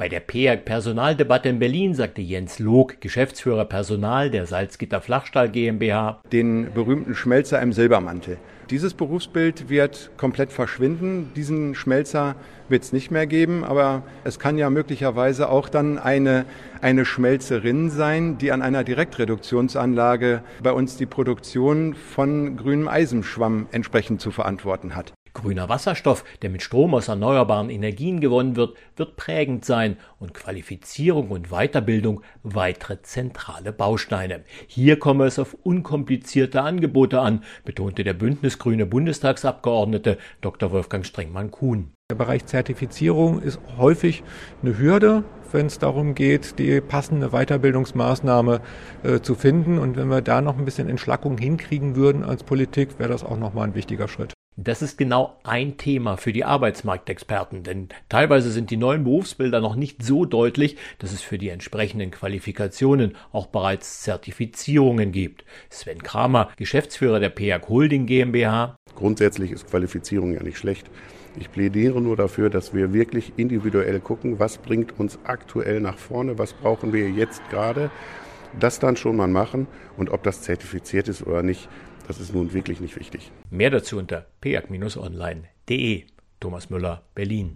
Bei der PEAG-Personaldebatte in Berlin sagte Jens Log, Geschäftsführer Personal der Salzgitter Flachstahl GmbH: Den berühmten Schmelzer im Silbermantel. Dieses Berufsbild wird komplett verschwinden. Diesen Schmelzer wird es nicht mehr geben, aber es kann ja möglicherweise auch dann eine Schmelzerin sein, die an einer Direktreduktionsanlage bei uns die Produktion von grünem Eisenschwamm entsprechend zu verantworten hat. Grüner Wasserstoff, der mit Strom aus erneuerbaren Energien gewonnen wird, wird prägend sein und Qualifizierung und Weiterbildung weitere zentrale Bausteine. Hier komme es auf unkomplizierte Angebote an, betonte der bündnisgrüne Bundestagsabgeordnete Dr. Wolfgang Strengmann-Kuhn. Der Bereich Zertifizierung ist häufig eine Hürde, wenn es darum geht, die passende Weiterbildungsmaßnahme zu finden. Und wenn wir da noch ein bisschen Entschlackung hinkriegen würden als Politik, wäre das auch nochmal ein wichtiger Schritt. Das ist genau ein Thema für die Arbeitsmarktexperten, denn teilweise sind die neuen Berufsbilder noch nicht so deutlich, dass es für die entsprechenden Qualifikationen auch bereits Zertifizierungen gibt. Sven Kramer, Geschäftsführer der PEAG Holding GmbH: Grundsätzlich ist Qualifizierung ja nicht schlecht. Ich plädiere nur dafür, dass wir wirklich individuell gucken, was bringt uns aktuell nach vorne, was brauchen wir jetzt gerade. Das dann schon mal machen, und ob das zertifiziert ist oder nicht, das ist nun wirklich nicht wichtig. Mehr dazu unter peag-online.de. Thomas Müller, Berlin.